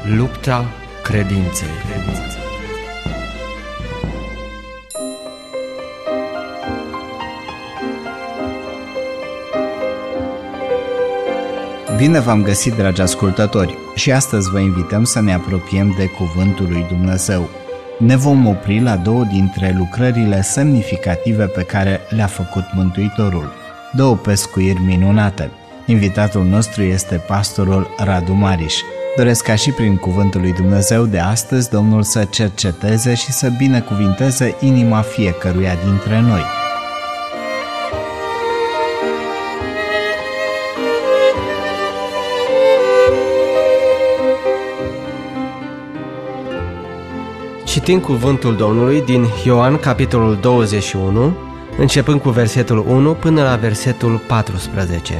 Lupta credinței. Bine v-am găsit, dragi ascultători, și astăzi vă invităm să ne apropiem de Cuvântul lui Dumnezeu. Ne vom opri la două dintre lucrările semnificative pe care le-a făcut Mântuitorul, două pescuiri minunate. Invitatul nostru este pastorul Radu Mariș. Doresc ca și prin Cuvântul lui Dumnezeu de astăzi Domnul să cerceteze și să binecuvinteze inima fiecăruia dintre noi. Citim cuvântul Domnului din Ioan, capitolul 21, începând cu versetul 1 până la versetul 14.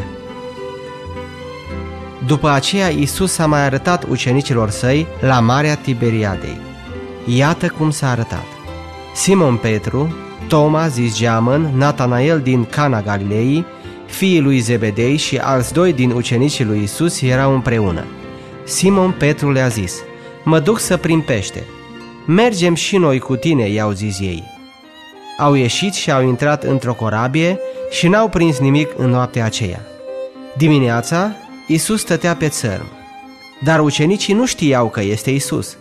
După aceea, Iisus s-a mai arătat ucenicilor săi la Marea Tiberiadei. Iată cum s-a arătat: Simon Petru, Toma zis Geamăn, Natanael din Cana Galilei, fiii lui Zebedei și alți doi din ucenicii lui Iisus erau împreună. Simon Petru le-a zis: Mă duc să prind pește. Mergem și noi cu tine, i-au zis ei. Au ieșit și au intrat într-o corabie și n-au prins nimic în noaptea aceea. Dimineața, Iisus stătea pe țărm, dar ucenicii nu știau că este Iisus.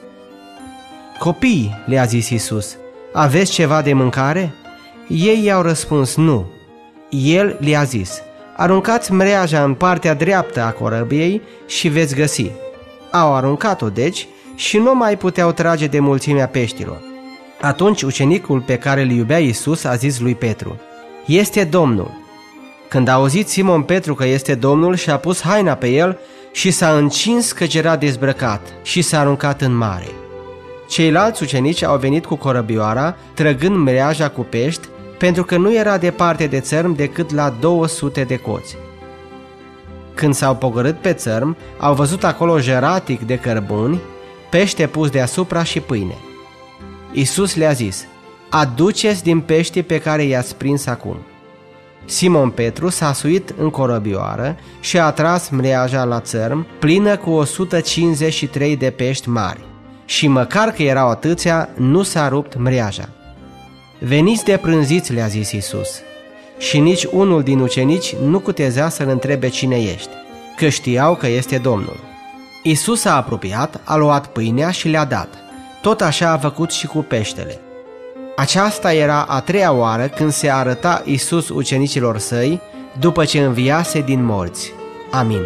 Copii, le-a zis Iisus, aveți ceva de mâncare? Ei i-au răspuns nu. El le-a zis: aruncați mreaja în partea dreaptă a corăbiei și veți găsi. Au aruncat-o deci și nu mai puteau trage de mulțimea peștilor. Atunci ucenicul pe care îl iubea Iisus a zis lui Petru: este Domnul. Când a auzit Simon Petru că este Domnul, și-a pus haina pe el și s-a încins căci era dezbrăcat și s-a aruncat în mare. Ceilalți ucenici au venit cu corăbioara, trăgând mreaja cu pești, pentru că nu era departe de țărm decât la 200 de coți. Când s-au pogorât pe țărm, au văzut acolo jeratic de cărbuni, pește pus deasupra și pâine. Iisus le-a zis: aduceți din peștii pe care i-ați prins acum. Simon Petru s-a suit în corăbioară și a tras mreaja la țărm, plină cu 153 de pești mari, și măcar că erau atâția, nu s-a rupt mreaja. Veniți de prânziți, le-a zis Iisus, și nici unul din ucenici nu cutezea să-l întrebe cine ești, că știau că este Domnul. Iisus s-a apropiat, a luat pâinea și le-a dat. Tot așa a făcut și cu peștele. Aceasta era a treia oară când se arăta Iisus ucenicilor săi după ce înviase din morți. Amin.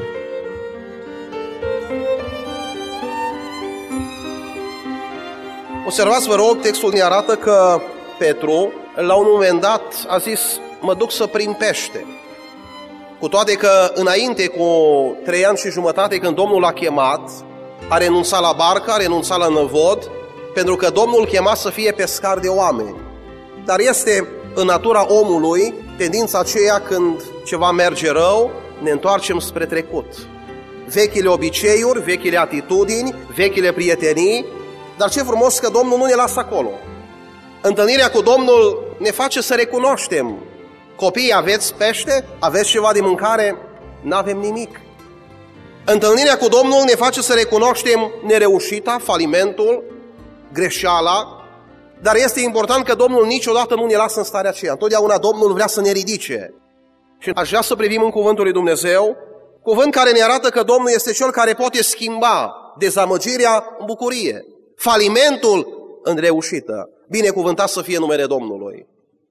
Observați, vă rog, textul ne arată că Petru, la un moment dat, a zis: mă duc să prind pește. Cu toate că înainte, cu 3 ani și jumătate, când Domnul l-a chemat, a renunțat la barcă, a renunțat la năvod, pentru că Domnul chema să fie pescar de oameni. Dar este în natura omului tendința aceea, când ceva merge rău, ne întoarcem spre trecut. Vechile obiceiuri, vechile atitudini, vechile prietenii, dar ce frumos că Domnul nu ne lasă acolo. Întâlnirea cu Domnul ne face să recunoaștem: copii, aveți pește? Aveți ceva de mâncare? N-avem nimic. Întâlnirea cu Domnul ne face să recunoaștem nereușita, falimentul, greșeala, dar este important că Domnul niciodată nu ne lasă în starea aceea. Întotdeauna Domnul vrea să ne ridice. Și aș vrea să privim în cuvântul lui Dumnezeu, cuvânt care ne arată că Domnul este Cel care poate schimba dezamăgirea în bucurie, falimentul în reușită. Binecuvântat să fie numele Domnului.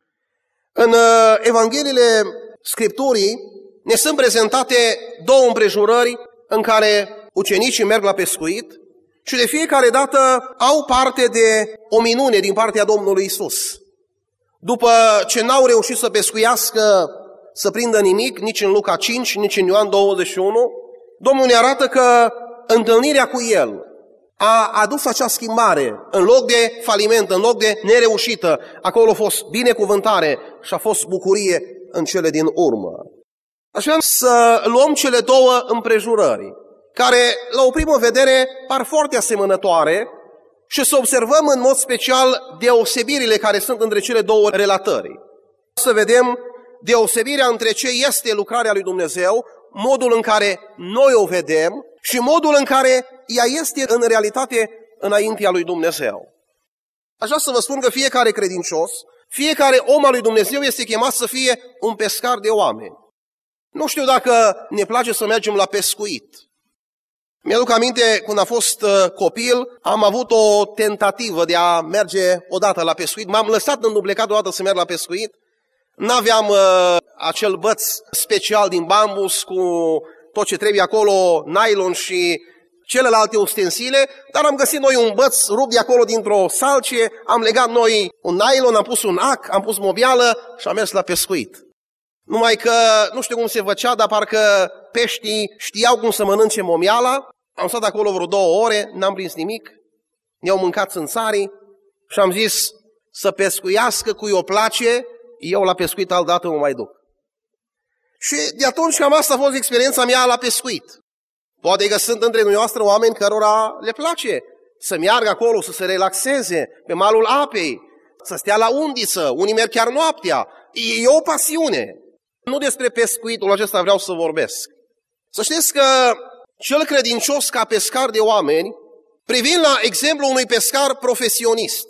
În Evangheliile Scripturii ne sunt prezentate două împrejurări în care ucenicii merg la pescuit și de fiecare dată au parte de o minune din partea Domnului Iisus. După ce n-au reușit să pescuiască, să prindă nimic, nici în Luca 5, nici în Ioan 21, Domnul ne arată că întâlnirea cu El a adus acea schimbare. În loc de faliment, în loc de nereușită, acolo a fost binecuvântare și a fost bucurie în cele din urmă. Aș vrea să luăm cele două împrejurări, care la o primă vedere par foarte asemănătoare, și să observăm în mod special deosebirile care sunt între cele două relatări. Să vedem deosebirea între ce este lucrarea lui Dumnezeu, modul în care noi o vedem și modul în care ea este în realitate înaintea lui Dumnezeu. Aș vrea să vă spun că fiecare credincios, fiecare om al lui Dumnezeu este chemat să fie un pescar de oameni. Nu știu dacă ne place să mergem la pescuit. Mi-aduc aminte, când am fost copil, am avut o tentativă de a merge odată la pescuit. M-am lăsat înduplecat odată să merg la pescuit. N-aveam acel băț special din bambus cu tot ce trebuie acolo, nylon și celelalte ustensile, dar am găsit noi un băț rupt de acolo dintr-o salcie, am legat noi un nylon, am pus un ac, am pus mobială și am mers la pescuit. Numai că nu știu cum se făcea, dar parcă peștii știau cum să mănânce momiala. Am stat acolo vreo 2 ore, n-am prins nimic, ne-au mâncat țânțarii și am zis să pescuiască cui o place, eu la pescuit altdată mă mai duc. Și de atunci cam asta a fost experiența mea la pescuit. Poate că sunt între dumneavoastră oameni cărora le place să meargă acolo, să se relaxeze pe malul apei, să stea la undiță, unii merg chiar noaptea. E o pasiune. Nu despre pescuitul acesta vreau să vorbesc. Să știți că cel credincios ca pescar de oameni, privind la exemplu unui pescar profesionist,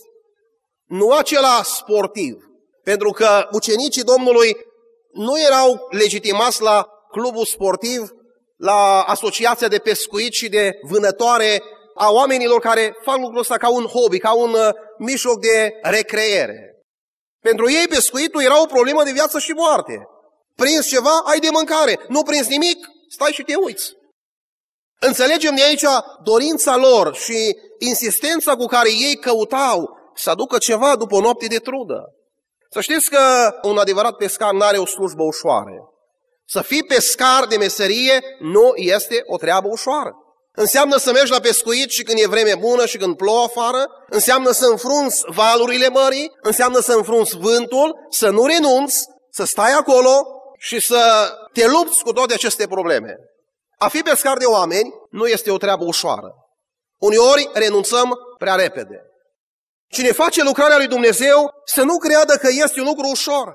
nu acela sportiv, pentru că ucenicii Domnului nu erau legitimați la clubul sportiv, la asociația de pescuit și de vânătoare a oamenilor care fac lucrul ăsta ca un hobby, ca un mijloc de recreere. Pentru ei pescuitul era o problemă de viață și moarte. Prins ceva, ai de mâncare. Nu prins nimic, stai și te uiți. Înțelegem de aici dorința lor și insistența cu care ei căutau să aducă ceva după o noapte de trudă. Să știți că un adevărat pescar nu are o slujbă ușoară. Să fii pescar de meserie nu este o treabă ușoară. Înseamnă să mergi la pescuit și când e vreme bună și când plouă afară, înseamnă să înfrunți valurile mării, înseamnă să înfrunți vântul, să nu renunți, să stai acolo și să te lupți cu toate aceste probleme. A fi pescar de oameni nu este o treabă ușoară. Uneori renunțăm prea repede. Cine face lucrarea lui Dumnezeu să nu creadă că este un lucru ușor.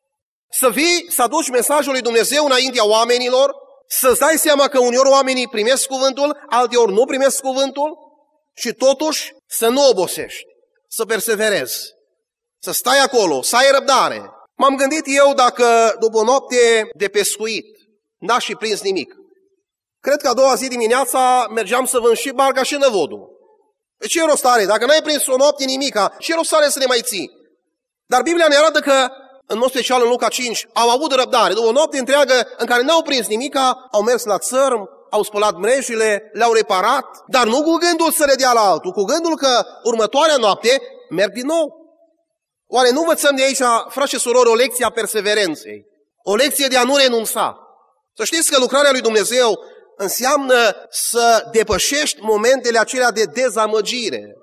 Să vii, să aduci mesajul lui Dumnezeu înaintea oamenilor, să-ți dai seama că uneori oamenii primesc cuvântul, alteori nu primesc cuvântul și totuși să nu obosești, să perseverezi, să stai acolo, să ai răbdare. M-am gândit eu dacă după o noapte de pescuit n-aș fi prins nimic. Cred că a doua zi dimineața mergeam să vând și barca și năvodul. Ce rost are? Dacă n-ai prins o noapte nimica, ce rost are să ne mai ții? Dar Biblia ne arată că, în mod special în Luca 5, au avut răbdare. După o noapte întreagă în care n-au prins nimica, au mers la țărm, au spălat mrejile, le-au reparat, dar nu cu gândul să le dea la altul, cu gândul că următoarea noapte merg din nou. Oare nu învățăm de aici, frați și surori, o lecție a perseverenței? O lecție de a nu renunța. Să știți că lucrarea lui Dumnezeu înseamnă să depășești momentele acelea de dezamăgire.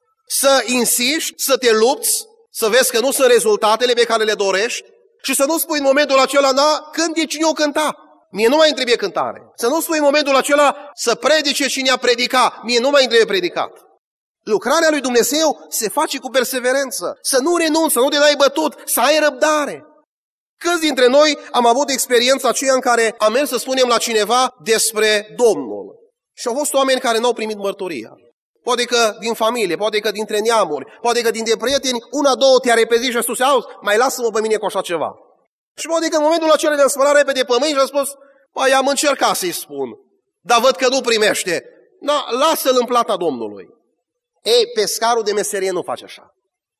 Să insiști, să te lupți, să vezi că nu sunt rezultatele pe care le dorești și să nu spui în momentul acela, da, când e cine o cânta. Mie nu mai îmi trebuie cântare. Să nu spui în momentul acela să predice cine a predicat. Mie nu mai îmi trebuie predicat. Lucrarea lui Dumnezeu se face cu perseverență. Să nu renunți, să nu te dai bătut, să ai răbdare. Câți dintre noi am avut experiența aceea în care am mers să spunem la cineva despre Domnul? Și au fost oameni care n-au primit mărturia. Poate că din familie, poate că dintre neamuri, poate că dintre prieteni, una, două te-a repezit și a spus, auzi, mai lasă-mă pe mine cu așa ceva. Și poate că în momentul acela de-am spălat repede pe mâini și a spus, păi am încercat să-i spun, dar văd că nu primește. Da, lasă-l în plata Domnului. Ei, pescarul de meserie nu face așa.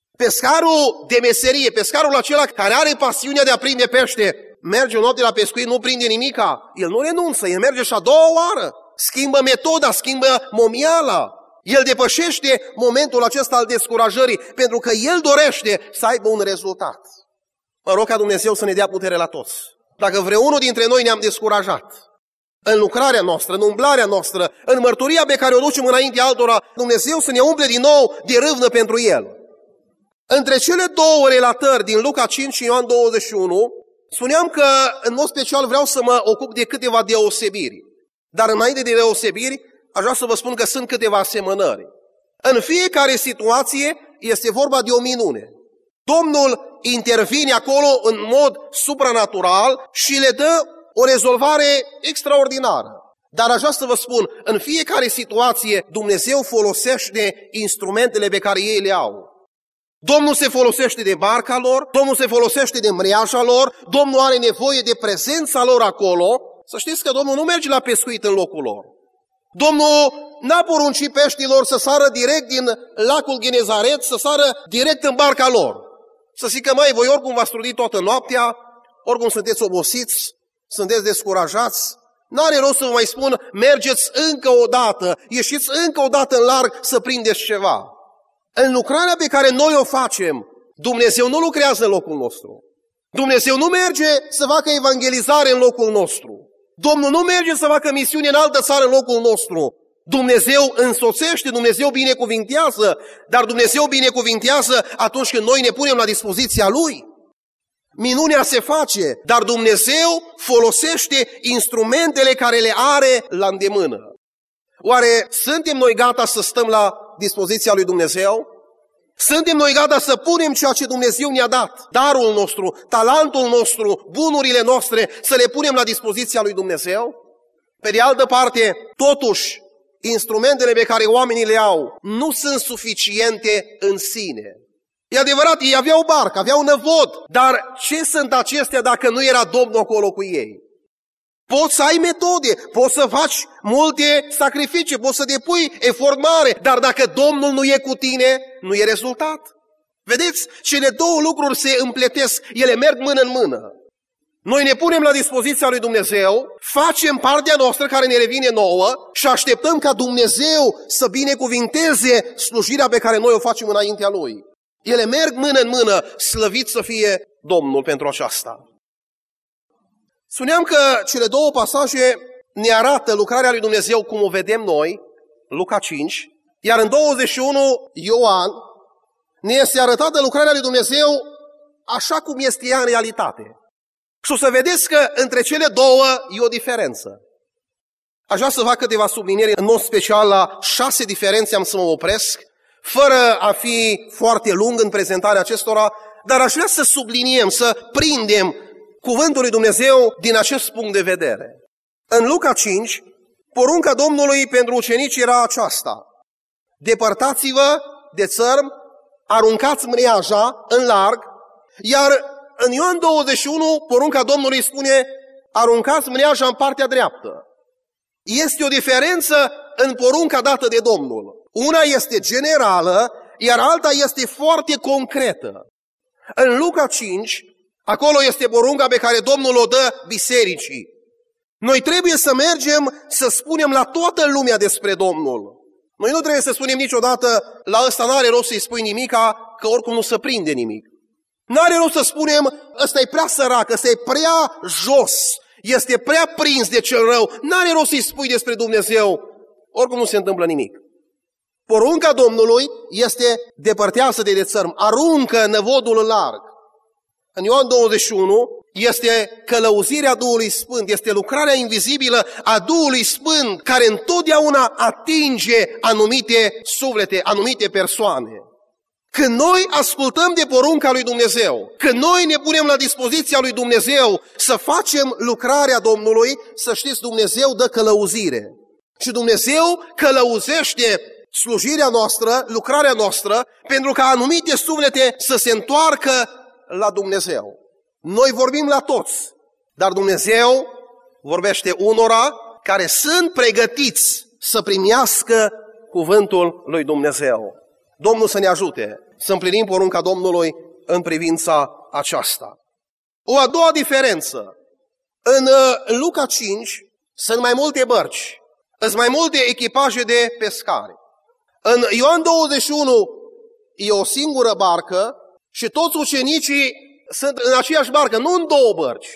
Pescarul de meserie, pescarul acela care are pasiunea de a prinde pește, merge o noapte la pescuit, nu prinde nimica, el nu renunță, el merge și a doua oară, schimbă metoda, schimbă momiala. El depășește momentul acesta al descurajării, pentru că el dorește să aibă un rezultat. Mă rog ca Dumnezeu să ne dea putere la toți. Dacă vreunul dintre noi ne-am descurajat în lucrarea noastră, în umblarea noastră, în mărturia pe care o ducem înaintea altora, Dumnezeu să ne umple din nou de râvnă pentru El. Între cele două relatări din Luca 5 și Ioan 21, spuneam că în mod special vreau să mă ocup de câteva deosebiri. Dar înainte de deosebiri, aș vrea să vă spun că sunt câteva asemănări. În fiecare situație este vorba de o minune. Domnul intervine acolo în mod supranatural și le dă o rezolvare extraordinară. Dar aș vrea să vă spun, în fiecare situație Dumnezeu folosește instrumentele pe care ei le au. Domnul se folosește de barca lor, Domnul se folosește de mreaja lor, Domnul are nevoie de prezența lor acolo. Să știți că Domnul nu merge la pescuit în locul lor. Domnul n-a poruncit peștilor să sară direct din lacul Genezaret, să sară direct în barca lor. Să zică, mai voi oricum v-ați trudit toată noaptea, oricum sunteți obosiți, sunteți descurajați, n-are rost să vă mai spun, mergeți încă o dată, ieșiți încă o dată în larg să prindeți ceva. În lucrarea pe care noi o facem, Dumnezeu nu lucrează în locul nostru. Dumnezeu nu merge să facă evangelizare în locul nostru. Domnul nu merge să facă misiune în altă țară în locul nostru. Dumnezeu însoțește, Dumnezeu binecuvintează, dar Dumnezeu binecuvintează atunci când noi ne punem la dispoziția Lui. Minunea se face, dar Dumnezeu folosește instrumentele care le are la îndemână. Oare suntem noi gata să stăm la dispoziția lui Dumnezeu? Suntem noi gata să punem ceea ce Dumnezeu ne-a dat, darul nostru, talentul nostru, bunurile noastre, să le punem la dispoziția lui Dumnezeu? Pe de altă parte, totuși, instrumentele pe care oamenii le au nu sunt suficiente în sine. E adevărat, ei aveau barcă, aveau năvod, dar ce sunt acestea dacă nu era Domnul acolo cu ei? Poți să ai metode, poți să faci multe sacrificii, poți să depui efort mare, dar dacă Domnul nu e cu tine, nu e rezultat. Vedeți, cele două lucruri se împletesc, ele merg mână în mână. Noi ne punem la dispoziția lui Dumnezeu, facem partea noastră care ne revine nouă și așteptăm ca Dumnezeu să binecuvinteze slujirea pe care noi o facem înaintea Lui. Ele merg mână în mână, slăvit să fie Domnul pentru aceasta. Spuneam că cele două pasaje ne arată lucrarea lui Dumnezeu cum o vedem noi, Luca 5, iar în 21 Ioan ne este arătată lucrarea lui Dumnezeu așa cum este ea în realitate. Și o să vedeți că între cele două e o diferență. Aș vrea să fac câteva sublinieri, în mod special la 6 diferențe am să mă opresc, fără a fi foarte lung în prezentarea acestora, dar aș vrea să subliniem, să prindem cuvântul lui Dumnezeu din acest punct de vedere. În Luca 5, porunca Domnului pentru ucenici era aceasta: depărtați-vă de țărm, aruncați mreaja în larg, iar în Ioan 21, porunca Domnului spune: aruncați mreaja în partea dreaptă. Este o diferență în porunca dată de Domnul. Una este generală, iar alta este foarte concretă. În Luca 5, acolo este porunca pe care Domnul o dă bisericii. Noi trebuie să mergem să spunem la toată lumea despre Domnul. Noi nu trebuie să spunem niciodată, la ăsta n-are rost să-i spui nimica, că oricum nu se prinde nimic. N-are rost să spunem, ăsta e prea sărac, ăsta e prea jos, este prea prins de cel rău. N-are rost să-i spui despre Dumnezeu, oricum nu se întâmplă nimic. Porunca Domnului este: depărtează-te de țărm, aruncă năvodul în larg. În Ioan 21 este călăuzirea Duhului Sfânt, este lucrarea invizibilă a Duhului Sfânt care întotdeauna atinge anumite suflete, anumite persoane. Când noi ascultăm de porunca lui Dumnezeu, când noi ne punem la dispoziția lui Dumnezeu să facem lucrarea Domnului, să știți, Dumnezeu dă călăuzire. Și Dumnezeu călăuzește slujirea noastră, lucrarea noastră, pentru ca anumite suflete să se întoarcă la Dumnezeu. Noi vorbim la toți, dar Dumnezeu vorbește unora care sunt pregătiți să primească cuvântul lui Dumnezeu. Domnul să ne ajute să împlinim porunca Domnului în privința aceasta. O a doua diferență. În Luca 5 sunt mai multe bărci, sunt mai multe echipaje de pescari. În Ioan 21 e o singură barcă și toți ucenicii sunt în aceeași barcă, nu în două bărci.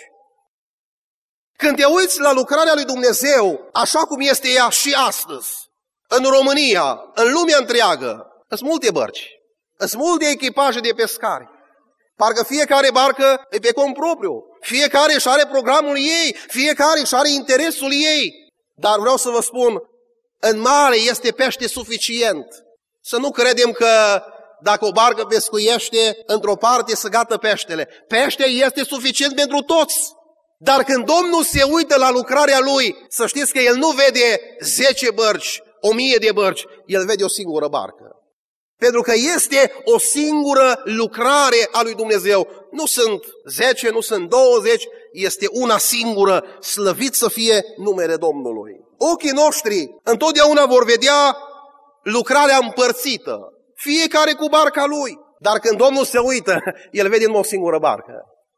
Când te uiți la lucrarea lui Dumnezeu, așa cum este ea și astăzi, în România, în lumea întreagă, sunt multe bărci, sunt multe echipaje de pescari. Parcă fiecare barcă e pe cont propriu, fiecare își are programul ei, fiecare își are interesul ei. Dar vreau să vă spun, în mare este pește suficient. Să nu credem că dacă o barcă pescuiește într-o parte să gată peștele. Pește este suficient pentru toți. Dar când Domnul se uită la lucrarea Lui, să știți că El nu vede 10 bărci, 1000 de bărci, El vede o singură barcă. Pentru că este o singură lucrare a lui Dumnezeu. Nu sunt 10, nu sunt 20, este una singură, slăvit să fie numele Domnului. Ochii noștri întotdeauna vor vedea lucrarea împărțită, fiecare cu barca lui. Dar când Domnul se uită, El vede numai o singură barcă.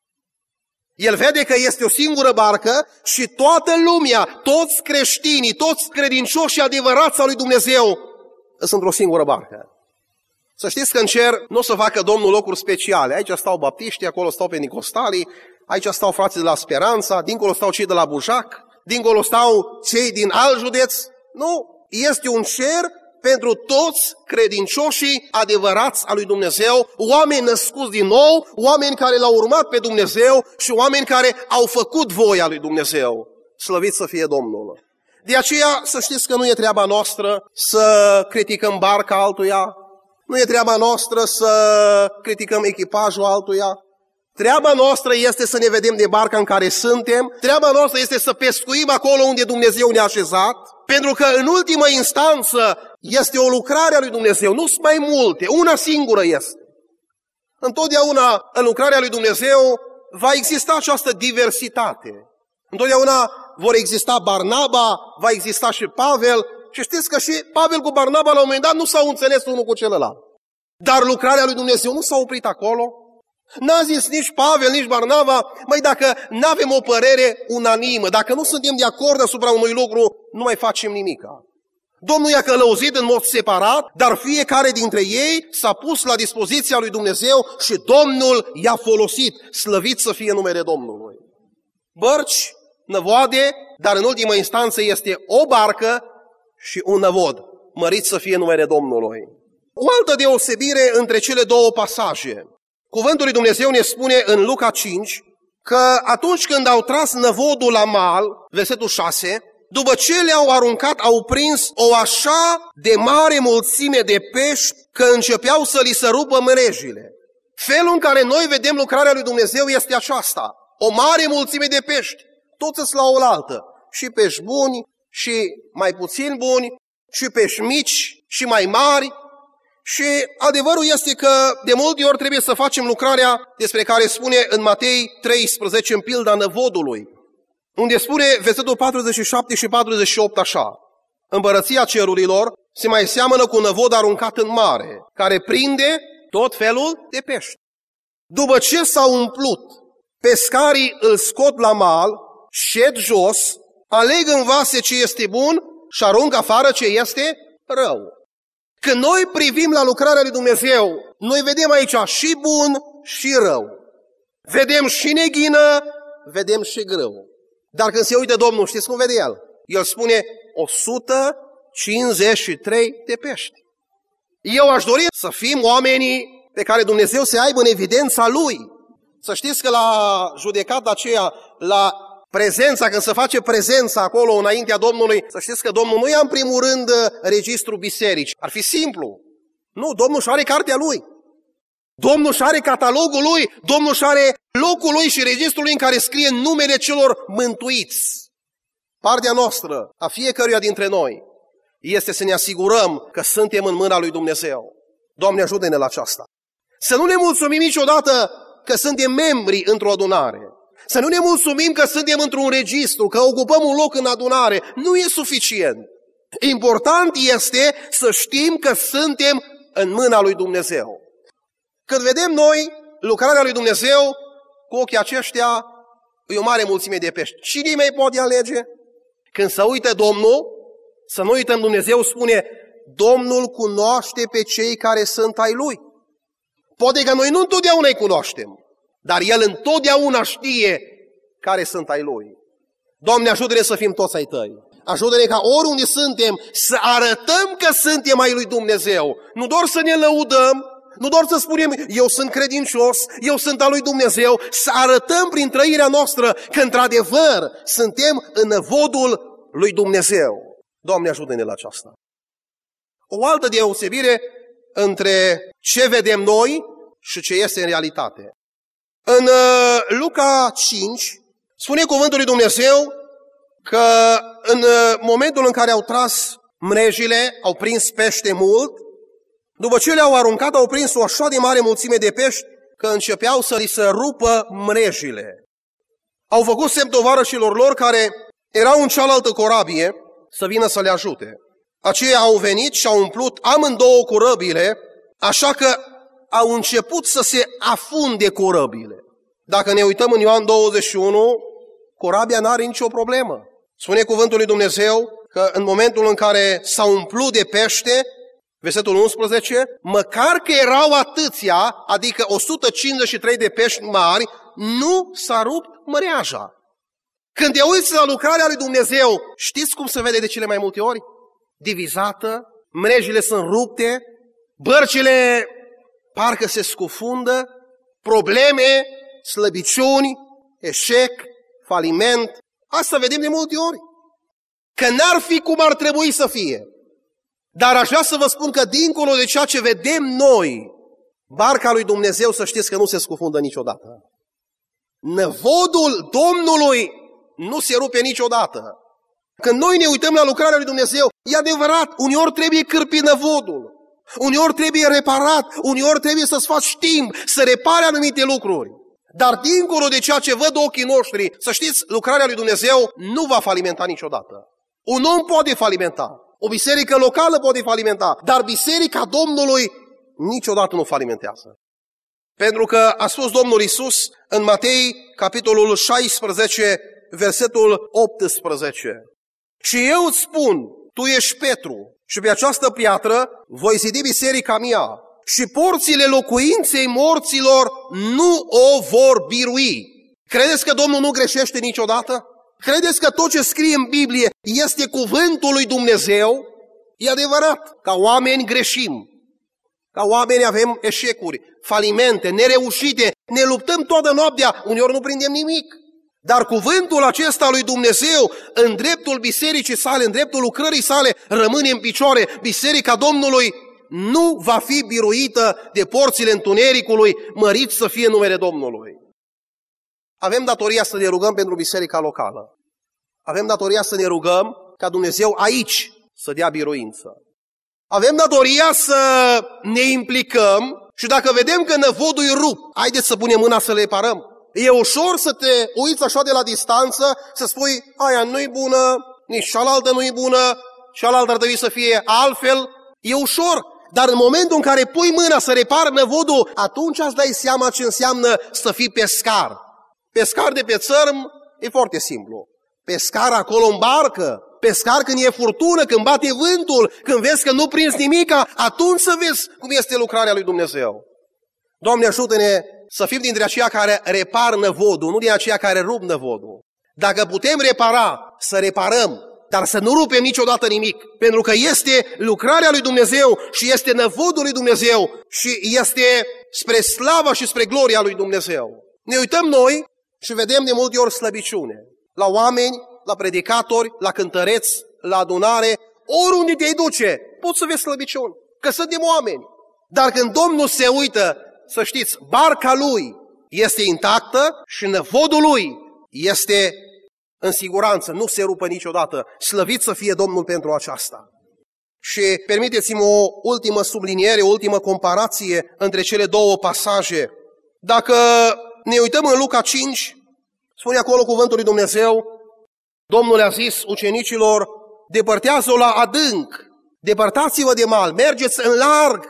El vede că este o singură barcă și toată lumea, toți creștinii, toți credincioșii adevărați al lui Dumnezeu sunt într-o singură barcă. Să știți că în cer nu o să facă Domnul locuri speciale. Aici stau baptiștii, acolo stau penticostalii, aici stau frații de la Speranța, dincolo stau cei de la Bujac, dincolo stau cei din alt județ. Nu, este un cer pentru toți credincioșii adevărați al lui Dumnezeu, oameni născuți din nou, oameni care l-au urmat pe Dumnezeu și oameni care au făcut voia lui Dumnezeu. Slăvit să fie Domnul! De aceea să știți că nu e treaba noastră să criticăm barca altuia, nu e treaba noastră să criticăm echipajul altuia. Treaba noastră este să ne vedem de barca în care suntem, treaba noastră este să pescuim acolo unde Dumnezeu ne-a așezat, pentru că în ultimă instanță este o lucrare a lui Dumnezeu, nu sunt mai multe, una singură este. Întotdeauna în lucrarea lui Dumnezeu va exista această diversitate. Întotdeauna vor exista Barnaba, va exista și Pavel, și știți că și Pavel cu Barnaba la un moment dat nu s-au înțeles unul cu celălalt. Dar lucrarea lui Dumnezeu nu s-a oprit acolo. N-a zis nici Pavel, nici Barnaba, măi, dacă n-avem o părere unanimă, dacă nu suntem de acord asupra unui lucru, nu mai facem nimica. Domnul i-a călăuzit în mod separat, dar fiecare dintre ei s-a pus la dispoziția lui Dumnezeu și Domnul i-a folosit. Slăvit să fie numele Domnului. Bărci, năvoade, dar în ultimă instanță este o barcă și un năvod. Mărit să fie numele Domnului. O altă deosebire între cele două pasaje. Cuvântul lui Dumnezeu ne spune în Luca 5 că atunci când au tras năvodul la mal, versetul 6, după ce le-au aruncat, au prins o așa de mare mulțime de pești că începeau să li se rupă mrejile. Felul în care noi vedem lucrarea lui Dumnezeu este aceasta. O mare mulțime de pești, toți sunt la oaltă. Și pești buni, și mai puțin buni, și pești mici, și mai mari. Și adevărul este că de multe ori trebuie să facem lucrarea despre care spune în Matei 13, în pilda năvodului, unde spune versetul 47 și 48 așa: Împărăția cerurilor se mai seamănă cu un năvod aruncat în mare, care prinde tot felul de pești. După ce s-au umplut, pescarii îl scot la mal, șed jos, aleg în vase ce este bun și aruncă afară ce este rău. Când noi privim la lucrarea lui Dumnezeu, noi vedem aici și bun și rău. Vedem și neghină, vedem și grâu. Dar când se uită Domnul, știți cum vede El? El spune 153 de pești. Eu aș dori să fim oamenii pe care Dumnezeu să aibă în evidența Lui. Să știți că la judecata aceea, la prezența, când se face prezența acolo înaintea Domnului, să știți că Domnul nu ia în primul rând registrul bisericii. Ar fi simplu. Nu, Domnul și are cartea Lui. Domnul și are catalogul Lui. Domnul și are locul Lui și registrul Lui în care scrie numele celor mântuiți. Partea noastră, a fiecăruia dintre noi, este să ne asigurăm că suntem în mâna lui Dumnezeu. Doamne, ajută-ne la aceasta. Să nu ne mulțumim niciodată că suntem membri într-o adunare. Să nu ne mulțumim că suntem într-un registru, că ocupăm un loc în adunare. Nu e suficient. Important este să știm că suntem în mâna lui Dumnezeu. Când vedem noi lucrarea lui Dumnezeu, cu ochii aceștia, e o mare mulțime de pești. Cine mai poate alege? Când se uită Domnul, să nu uităm, Dumnezeu spune, Domnul cunoaște pe cei care sunt ai Lui. Poate că noi nu întotdeauna îi cunoaștem, dar El întotdeauna știe care sunt ai Lui. Doamne, ajută-ne să fim toți ai Tăi. Ajută-ne ca oriunde suntem să arătăm că suntem ai Lui Dumnezeu. Nu doar să ne lăudăm, nu doar să spunem, eu sunt credincios, eu sunt al lui Dumnezeu, să arătăm prin trăirea noastră că într-adevăr suntem în năvodul lui Dumnezeu. Doamne, ajută-ne la aceasta. O altă deosebire între ce vedem noi și ce este în realitate. În Luca 5, Spune cuvântul lui Dumnezeu că în momentul în care au tras mrejile, au prins pește mult, după ce le-au aruncat, au prins o așa de mare mulțime de pești că începeau să li se rupă mrejile. Au făcut semn tovarășilor lor care erau în cealaltă corabie să vină să le ajute. Aceia au venit și au umplut amândouă corăbile, așa că au început să se afunde corăbile. Dacă ne uităm în Ioan 21, corabia n-are nicio problemă. Spune cuvântul lui Dumnezeu că în momentul în care s-au umplut de pește, versetul 11, măcar că erau atâția, adică 153 de pești mari, nu s-a rupt măreaja. Când te uiți la lucrarea lui Dumnezeu, știți cum se vede de cele mai multe ori? Divizată, mrejile sunt rupte, bărcile parcă se scufundă, probleme, slăbiciuni, eșec, faliment. Asta vedem de multe ori. Că n-ar fi cum ar trebui să fie. Dar aș vrea să vă spun că dincolo de ceea ce vedem noi, barca lui Dumnezeu, să știți că nu se scufundă niciodată. Năvodul Domnului nu se rupe niciodată. Când noi ne uităm la lucrarea lui Dumnezeu, e adevărat, uneori trebuie cârpit năvodul, uneori trebuie reparat, uneori trebuie să-ți faci timp să repare anumite lucruri. Dar dincolo de ceea ce văd ochii noștri, să știți, lucrarea lui Dumnezeu nu va falimenta niciodată. Un om poate falimenta, o biserică locală poate falimenta, dar biserica Domnului niciodată nu falimentează. Pentru că a spus Domnul Iisus în Matei, capitolul 16, versetul 18. Și eu îți spun, tu ești Petru și pe această piatră voi zidi biserica mea și porțile locuinței morților nu o vor birui. Credeți că Domnul nu greșește niciodată? Credeți că tot ce scrie în Biblie este cuvântul lui Dumnezeu? E adevărat, ca oameni greșim, ca oameni avem eșecuri, falimente, nereușite, ne luptăm toată noaptea, uneori nu prindem nimic. Dar cuvântul acesta lui Dumnezeu, în dreptul bisericii sale, în dreptul lucrării sale, rămâne în picioare. Biserica Domnului nu va fi biruită de porțile întunericului, mărit să fie numele Domnului. Avem datoria să ne rugăm pentru biserica locală. Avem datoria să ne rugăm ca Dumnezeu aici să dea biruință. Avem datoria să ne implicăm și dacă vedem că năvodul e rupt, haideți să punem mâna să le reparăm. E ușor să te uiți așa de la distanță, să spui, aia nu-i bună, nici cealaltă nu-i bună, cealaltă ar trebui să fie altfel. E ușor, dar în momentul în care pui mâna să repari năvodul, atunci îți dai seama ce înseamnă să fii pescar. Pescar de pe țărm e foarte simplu. Pescar acolo în barcă, pescar când e furtună, când bate vântul, când vezi că nu prinzi nimica, atunci să vezi cum este lucrarea lui Dumnezeu. Doamne, ajută-ne să fim dintre aceia care repar năvodul, nu din aceia care rup năvodul. Dacă putem repara, să reparăm, dar să nu rupem niciodată nimic, pentru că este lucrarea lui Dumnezeu și este năvodul lui Dumnezeu și este spre slava și spre gloria lui Dumnezeu. Ne uităm noi și vedem de multe ori slăbiciune. La oameni, la predicatori, la cântăreți, la adunare, oriunde te duce, poți să vezi slăbiciuni, că suntem oameni. Dar când Domnul se uită, să știți, barca Lui este intactă și năvodul Lui este în siguranță, nu se rupă niciodată. Slăvit să fie Domnul pentru aceasta. Și permiteți-mi o ultimă subliniere, o ultimă comparație între cele două pasaje. Dacă ne uităm în Luca 5, spune acolo cuvântul lui Dumnezeu, Domnul le-a zis ucenicilor, depărtează-o la adânc, depărtați-vă de mal, mergeți în larg.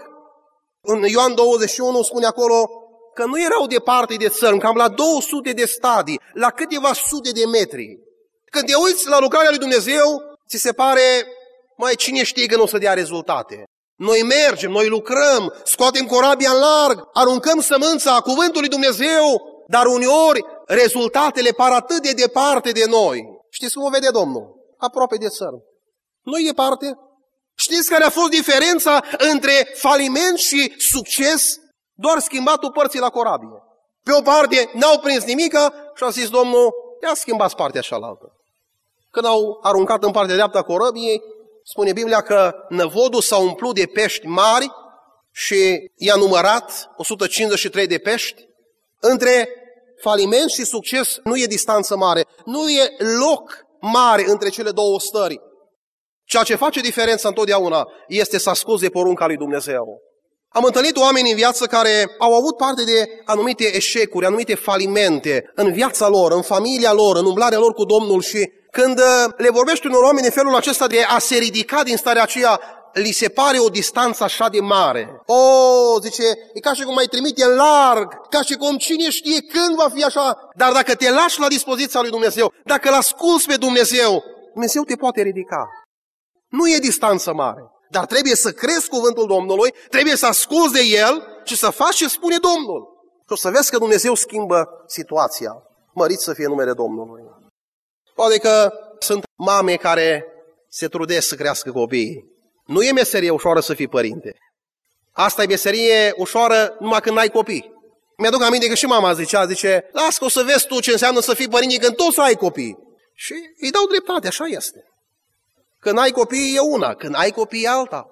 În Ioan 21 spune acolo că nu erau departe de țărm, cam la 200 de stadii, la câteva sute de metri. Când te uiți la lucrarea lui Dumnezeu, ți se pare, mai cine știe că nu o să dea rezultate. Noi mergem, noi lucrăm, scoatem corabia în larg, aruncăm sămânța cuvântului Dumnezeu, dar uneori rezultatele par atât de departe de noi. Știți cum o vede Domnul? Aproape de țărm. Nu-i departe. Știți care a fost diferența între faliment și succes? Doar schimbatul părții la corabie. Pe o parte n-au prins nimica și a zis Domnul, ia schimbați partea cealaltă. Când au aruncat în partea dreaptă a corabiei, spune Biblia că năvodul s-a umplut de pești mari și i-a numărat 153 de pești. Între faliment și succes nu e distanță mare, nu e loc mare între cele două stări. Ceea ce face diferența întotdeauna este să asculți de porunca lui Dumnezeu. Am întâlnit oameni în viață care au avut parte de anumite eșecuri, anumite falimente în viața lor, în familia lor, în umblarea lor cu Domnul și când le vorbești unor oameni în felul acesta de a se ridica din starea aceea, li se pare o distanță așa de mare. Zice, e ca și cum mai trimite în larg, ca și cum cine știe când va fi așa. Dar dacă te lași la dispoziția lui Dumnezeu, dacă îl asculți pe Dumnezeu, Dumnezeu te poate ridica. Nu e distanță mare, dar trebuie să crezi cuvântul Domnului, trebuie să asculți de El și să faci ce spune Domnul. Și o să vezi că Dumnezeu schimbă situația. Mărit să fie numele Domnului. Poate că sunt mame care se trudesc să crească copiii. Nu e meserie ușoară să fii părinte. Asta e meserie ușoară numai când n-ai copii. Mi-aduc aminte că și mama zice, las că o să vezi tu ce înseamnă să fii părinte când tu să ai copii. Și îi dau dreptate, așa este. Când ai copii e una, când ai copii e alta.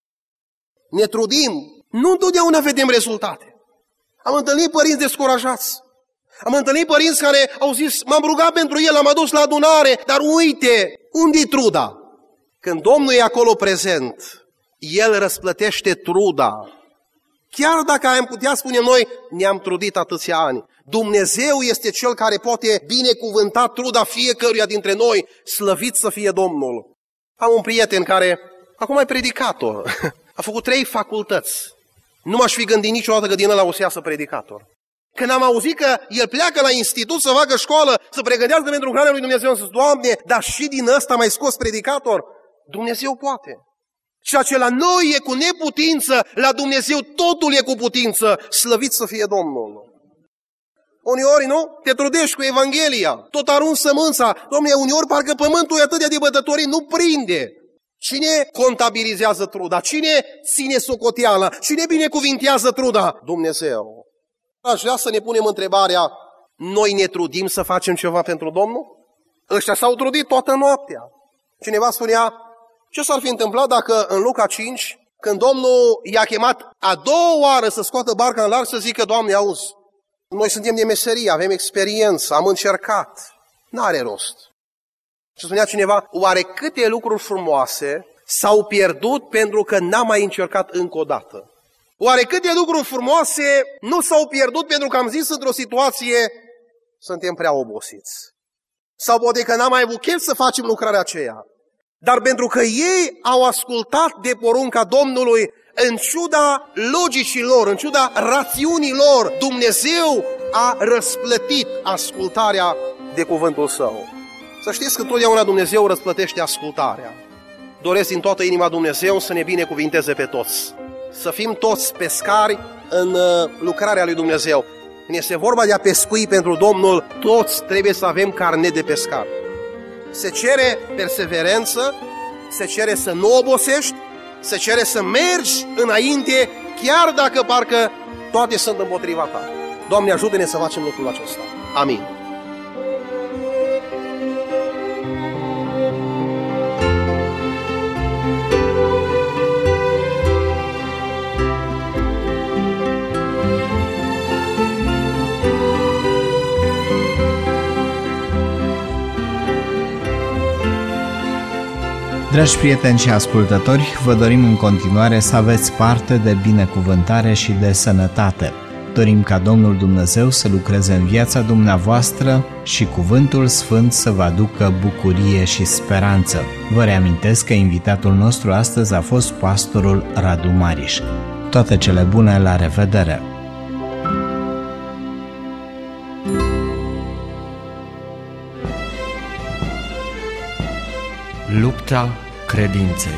Ne trudim, nu întotdeauna vedem rezultate. Am întâlnit părinți descurajați. Am întâlnit părinți care au zis, m-am rugat pentru el, am adus la adunare, dar uite, unde-i truda? Când Domnul e acolo prezent, El răsplătește truda. Chiar dacă am putea spune noi, ne-am trudit atâția ani. Dumnezeu este Cel care poate binecuvânta truda fiecăruia dintre noi, slăvit să fie Domnul. Am un prieten care, acum e predicator, a făcut 3 facultăți. Nu m-aș fi gândit niciodată că din ăla o să iasă predicator. Când am auzit că el pleacă la institut să facă școală, să pregătească pentru lucrarea lui Dumnezeu, am zis, Doamne, dar și din ăsta mai scos predicator? Dumnezeu poate. Ceea ce la noi e cu neputință, la Dumnezeu totul e cu putință, slăvit să fie Domnul. Uneori, nu? Te trudești cu Evanghelia, tot arunci sămânța. Dom'le, uneori parcă pământul e atât de bătătorit, nu prinde. Cine contabilizează truda? Cine ține socoteala? Cine binecuvintează truda? Dumnezeu. Aș vrea să ne punem întrebarea, noi ne trudim să facem ceva pentru Domnul? Ăștia s-au trudit toată noaptea. Cineva spunea, ce s-ar fi întâmplat dacă în Luca 5, când Domnul i-a chemat a doua oară să scoată barca în larg, să zică, Doamne, auzi, noi suntem de meserie, avem experiență, am încercat, n-are rost. Și spunea cineva, oare câte lucruri frumoase s-au pierdut pentru că n-am mai încercat încă o dată? Oare câte lucruri frumoase nu s-au pierdut pentru că am zis într-o situație, suntem prea obosiți? Sau poate că n-am mai avut chef să facem lucrarea aceea. Dar pentru că ei au ascultat de porunca Domnului, în ciuda logicii lor, în ciuda rațiunii lor, Dumnezeu a răsplătit ascultarea de cuvântul Său. Să știți că totdeauna Dumnezeu răsplătește ascultarea. Doresc din toată inima Dumnezeu să ne binecuvinteze pe toți. Să fim toți pescari în lucrarea lui Dumnezeu. Când este vorba de a pescui pentru Domnul, toți trebuie să avem carnet de pescar. Se cere perseverență, se cere să nu obosești, se cere să mergi înainte, chiar dacă parcă toate sunt împotriva ta. Doamne, ajută-ne să facem lucrul acesta. Amin. Dragi prieteni și ascultători, vă dorim în continuare să aveți parte de binecuvântare și de sănătate. Dorim ca Domnul Dumnezeu să lucreze în viața dumneavoastră și Cuvântul Sfânt să vă aducă bucurie și speranță. Vă reamintesc că invitatul nostru astăzi a fost pastorul Radu Mariș. Toate cele bune, la revedere! Lupta credinței.